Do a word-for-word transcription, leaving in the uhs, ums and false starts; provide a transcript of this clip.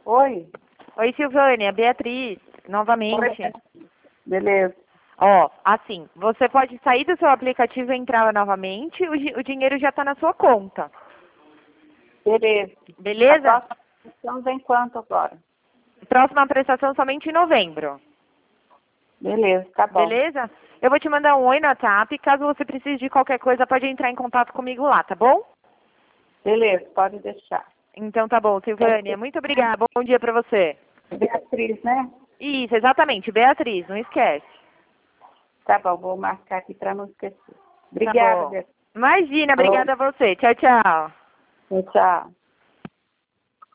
Oi. Oi, Silvânia, Beatriz, novamente. Oi. Beleza. Ó, assim, você pode sair do seu aplicativo e entrar novamente, o, di- o dinheiro já está na sua conta. Beleza. Beleza? A próxima sessão vem quanto agora? Próxima prestação somente em novembro. Beleza, tá bom. Beleza? Eu vou te mandar um oi no WhatsApp. Caso você precise de qualquer coisa, pode entrar em contato comigo lá, tá bom? Beleza, pode deixar. Então tá bom, Silvânia. Muito obrigada. Bom dia pra você. Beatriz, né? Isso, exatamente. Beatriz, não esquece. Tá bom, vou marcar aqui para não esquecer. Tá Obrigada, bom. Beatriz. Imagina, obrigada a você. Tchau, tchau. Tchau.